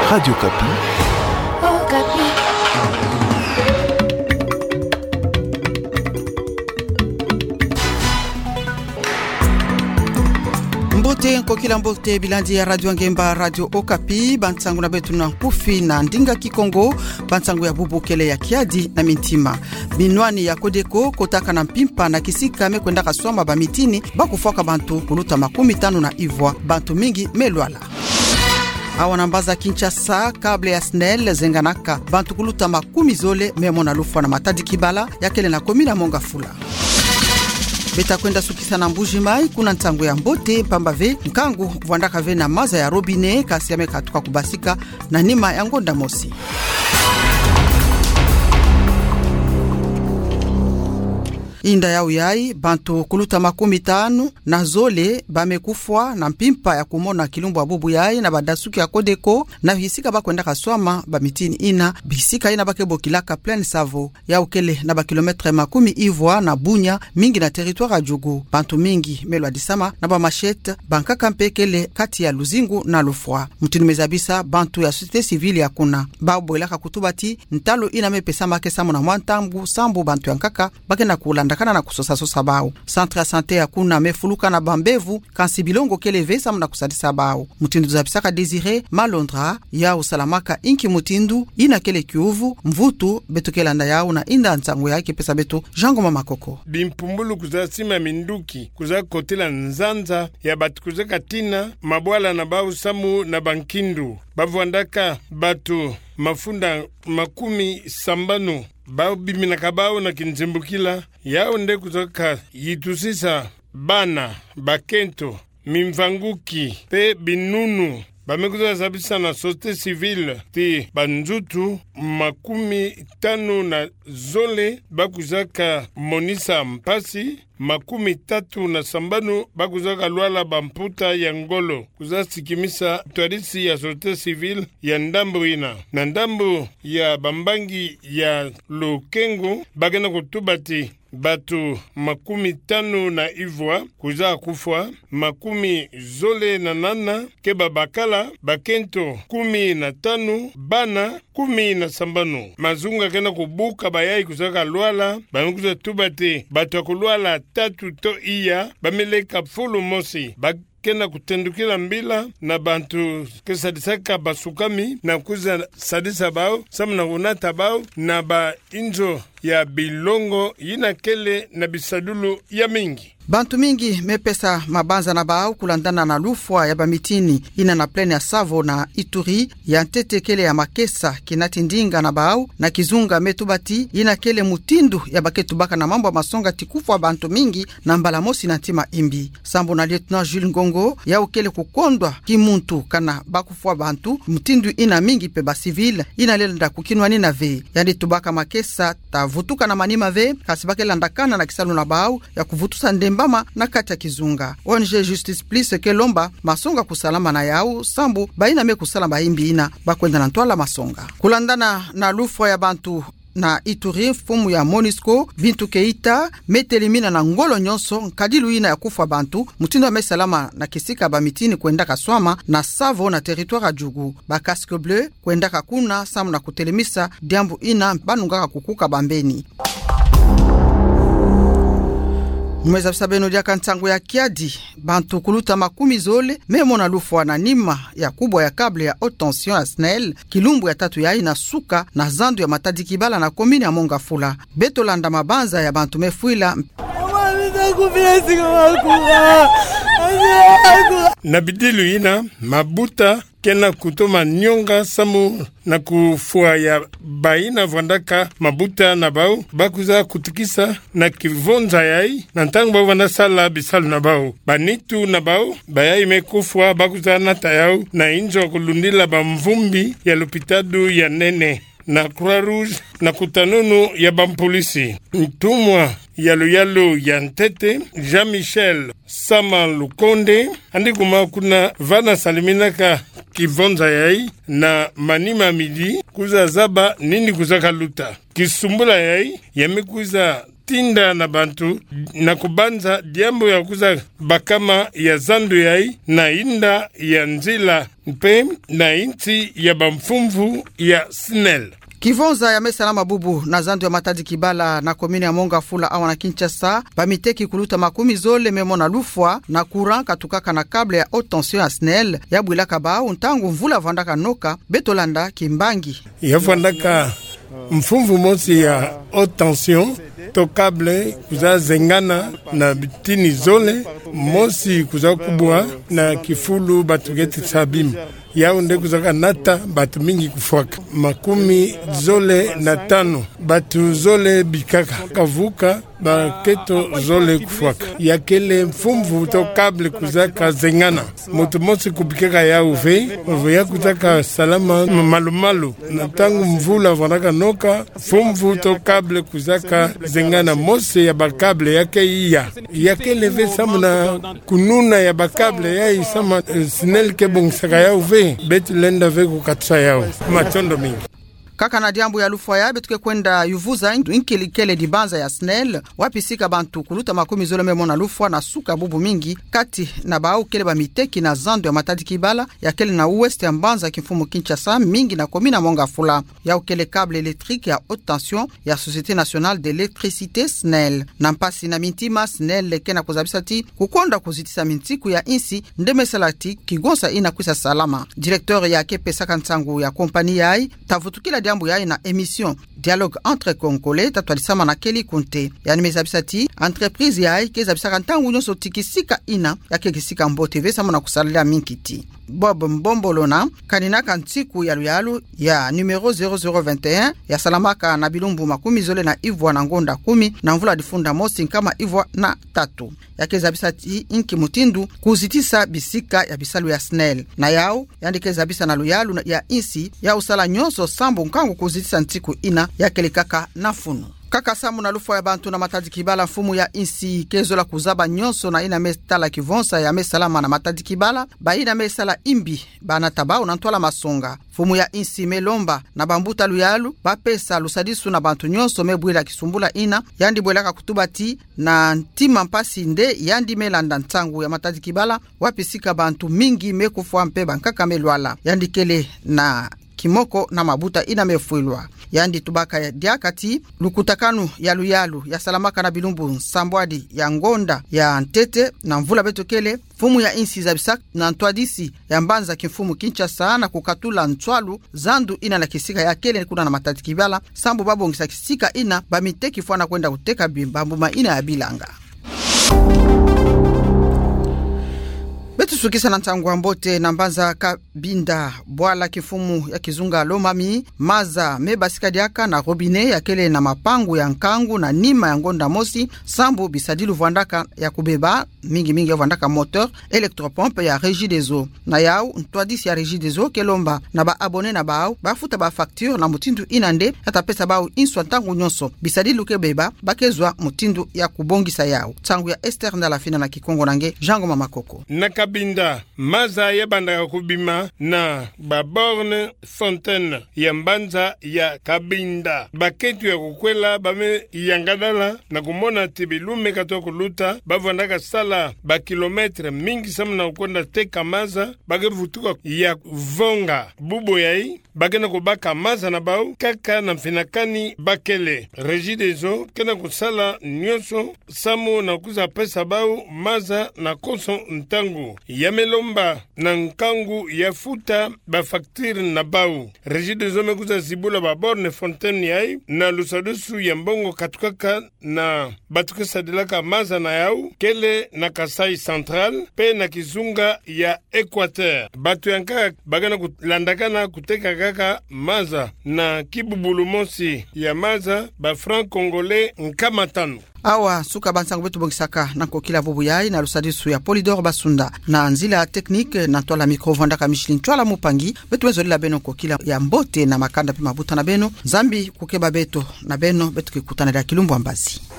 Radio Kapi. Oh, Kapi. Mbote kokila mbote bilandi ya Radio Ngemba Radio Okapi bantsangu na betu na Nkufi na Ndinga Kikongo bantsangu ya Bubukele ya Kiadi na Mintima binwani ya Kodeko kotaka na Mpimpa na Kisika mekwenda kaswama ba mitini bakufaka bantu kuluta 15 na Ivwa bantu mingi melwala awa nambaza Kinshasa kable ya SNEL zenganaka bantu kuluta 10 zole memona lufa na Matadi Kibala yakele na komina Mongafula beta kwenda sukisa na Mbuji Mai kuna ntangu ya Mbote pambave mkangu vuandaka ve na maza ya robine kasi yame katuka kubasika na nima ya Ngonda Mosi. Inda ya uyai bantu kuluta 15 na zole bamekufwa na Mpimpa ya kumona Kilumbu Abubu yai na badasuki ya Kodeko na hisika bakwenda kaswama ba mitini ina bisika ina bakebo kilaka plein savo ya ukele na ba kilometre 10 Ivwa na Bunya mingi na territoire ya Jugu bantu mingi melwa disama na ba machete bankaka mpekele kati ya Luzingu na Lufwa mutini mezabisa bantu ya société civile ya kuna babo ilaka kutubati ntalo ina mepesa make samu na mwantambu sambu bantu yankaka bakena kula ndakana na kusosa sosa bao centre ya santé ya kuna mefuluka na bambevu kansi bilongo keleve samu na kusadisa bao mutindu zapisaka Desire Malondra ya usalamaka inki mutindu ina kele kiuvu mvutu betu kelanda yao na inda nsangu yake pesa betu Jango Mama Koko bimpumbulu kuzasima minduki kuza kotela nzanza ya batu kuza katina mabwala na bao samu na bankindu bavuandaka batu mafunda 10 bao bimina kabao na kinzimbukila yao nde kutoka yitusisa bana bakento mimvanguki pe binunu bamekuza sabisa na société civile ti banzutu 15 na zole bakuzaka monisa mpasi 30 na sambanu bakuzaka lwala bamputa ya ngolo kuza sikimisa twarisi ya société civile ya ndambu ina na ndambu ya bambangi ya Lukengo bagena kutubati batu 15 na Ivwa kuza kufwa 10 zole na nana keba bakala bakento 15 bana 10 na sambanu mazunga kena kubuka bayai kuzaka lwala bamekuza tubate batu kulwala 3 to iya bameleka fulu mosi kena kutendukila mbila na bantu kesadisaka basukami na kuza sadisa bao samu na unata bao na ba injo ya bilongo yina kele na bisadulu ya mingi bantu mingi mepesa mabanza na bao kulandana na lufwa ya bamitini ina na plene ya Savo na Ituri ya ntete kele ya Makesa kinati Ndinga na bao na Kizunga metubati ina kele mutindu ya baketu baka na mambo masonga tikufwa bantu mingi na mbala mosi na ntima imbi sambo na lieutenant Jules Ngongo ya ukele kukondwa kimuntu kana bakufwa bantu mutindu ina mingi pe ba civil ina lenda kukinwa ni na ve yani tubaka Makesa tavutuka na manima ve kasibake landakana na kisalu na bao ya kuvutusa ndembama na kati ya Kizunga ONG Justice Plus kelomba masonga kusalama na yao sambu baina me kusalama imbi ina bakwenda na ntwala masonga kulandana na lufwa ya bantu na Ituri fumu ya Monisco Bintu Keita metelimina na ngolo nyonso nkadilu ina ya kufa bantu mutindo ya mesalama na kisika bamitini kwenda kaswama na Savo na territoire ya Jugu ba casque bleu kwenda kakuna samu na kutelemisa diambu ina banungaka kukuka bambeni mweza sabeno dia kantangu ya Kiadi bantu kuluta 10 zole memona lufwa na nima ya kubwa ya kable ya haute tension ya SNEL Kilumbu ya 3 ya ina suka na zandu ya Matadi Kibala na komini ya Mongafula beto landa mabanza ya bantu mefuila na bidilu ina mabuta kena kutoma nyonga samu na kufua ya baina vandaka mabuta na bao bakuza kutikisa na kivonza yai na ntangu bao vanda sala bisalu na bao banitu na bao bayai mekufua bakuza nata yao na injo kulundila bamvumbi ya lupitadu ya nene na Croix Rouge na kutanunu ya bampolisi mtumwa yalo ya ntete Jean-Michel Sama Lukonde andi kuma kuna vana saliminaka kivonza yai na manima midi kuza zaba nini kuzaka luta kisumbula yai yamekuza kutinda na bantu na kubanza diambo ya kuza bakama ya zandu yai na inda ya nzila mpe na inti ya bamfumvu ya SNEL. Kivonza ya Mesalama Bubu na zandu ya Matadi Kibala na komini ya Mongafula awa na Kinshasa bamiteki kuluta makumi zole memona lufwa na courant katukaka na kable ya haute tension ya SNEL ya bwilaka bao ntangu mvula vandaka noka betolanda Kimbangi ya vandaka mfumvu mosi ya haute tension to kable kuza zengana na bitini zole mosi kuza kubwa na kifulu batugeti sabim yaunde kuzaka nata batu mingi kufwaka makumi zole na tano batu zole bikaka kavuka baketo zole kufwaka yakele mfumvu to kable kuzaka zengana moto mosi kubikaka ya uve ya kuzaka salama malumalu na tangu mvula vanaka noka mfumvu to kable kuzaka zengana mosi ya bakable yake iya yakele ve samuna kununa ya bakable ya isama SNEL kebongisaka ya uve beti lenda veko katsa yao machondo mingi kaka na diambu ya lufwa ya betuke kwenda yuvuza inkilikele dibanza ya SNEL wapisika bantu kuluta makumi zole memona lufwa na suka bubu mingi kati na bau kele ba miteki na zandu ya Matadi Kibala ya kele na uweste ya mbanza kifumu Kinshasa mingi na komina Mongafula ya ukele kable elektrike ya haute tension ya Société Nationale d'Électricité SNEL na mpasi na mintima SNEL leke na kuzabisati kukonda kuzitisa mintiku ya insi ndemesalati kigonsa ina kwisa salama. Directeur ya Kepesa Kansangu ya kompani yai tavutukila diambu yai na émission Dialogue entre Congolais tatwalisama na Keli Kunte yani mezabisati entreprise yai kezabisaka ntangu nyonso tikisika ina yake kisika mbote vesa mona kusalia minkiti Bob Mbombolona kaninaka ntiku ya luyalu ya numero 0021 ya Salamaka na Bilumbu makumi zole na Ivwa na Ngonda 10 na mvula difunda mosi kama Ivwa na 3 yake zabisati inki mutindu kuzitisa bisika ya bisalu ya SNEL na yao yandike zabisa na luyalu ya insi ya usala nyonso sambo nkangu kuzitisa ntiku ina yake likaka na funu kaka samu na lufwa ya bantu na Matadi Kibala mfumu ya insi kezo la kuzaba nyonso na ina metala kivonsa ya Mesalama na Matadi Kibala ba ina mesala imbi bana tabao na ntwala masonga fumu ya insi melomba na bambuta luyalu ba pesa lusadisu na bantu nyonso mebwela kisumbula ina yandi bwelaka kutubati na ntima mpasi nde yandi melanda ntangu ya Matadi Kibala wapisika bantu mingi mekufwa mpe bankaka melwala yandi kele na kimoko na mabuta ina mefuilwa yandi tubaka ya diakati lukutakanu ya luyalu ya Salamaka na Bilumbu nsambwadi ya Ngonda ya Ntete na mvula betokele fumu ya insi za bisak na ntwadisi ya mbanza kifumu Kinshasa na kukatula ntwalu zandu ina na kisika ya kele kuna na Matadi Kibala sambu babongisa kisika ina bamiteki fwana kwenda kuteka bimba mbuma ina ya bilanga betu sukisa na ntangwa mbote na mbanza kabinda bwala kifumu ya kizunga lomami maza mebasika diaka na robine ya kele na mapangu ya nkangu na nima ya Ngonda mosi sambu bisadilu vandaka ya kubeba mingi ya vandaka moteur elektropompe ya Régie des Eaux na yao ntwadisi ya Régie des Eaux kelomba na ba abone na bao bafuta ba facture na mutindu inande hata pesa bao inswa ntangu nyonso bisadilu kebeba bakezwa mutindu ya kubongisa yao tangu ya Esther na la fina na Kikongo nange Jango Mamakoko Nakabinda maza ya bandaka kubima na baborne fontaine ya mbanza ya Kabinda baketu ya kukwela bame yangadala na kumona tibilume kato kuluta bavandaka sala ba kilometre mingi samu na ukonda teka maza bagevutuka ya vonga bubo yai bagena kubaka maza na bau kaka na mfinakani bakele Régie des Eaux kena kusala nyonso samu na kuza pesa bau maza na koso ntangu yamelomba na nkangu ya futa ba facture na bau Régie des Eaux mekuza zibula ba borne fontaine yai na lusadusu ya mbongo katukaka na batukesa dilaka maza na yau kele na Kasai Central pe na kizunga ya Equateur batu yanka bagana kulandakana kuteka kaka maza na kibubulu mosi ya maza ba franc congolais nkamatanu awa suka bansangu betu bongisaka na kokila bubu yai na lusadisu ya Polydor Basunda na nzila technique na tola micro vandaka Michelin twala mupangi betu wezolila beno kokila ya mbote na makanda pe mabuta na beno zambi kukeba beto na beno betu kikutana da Kilumbu Ambazi.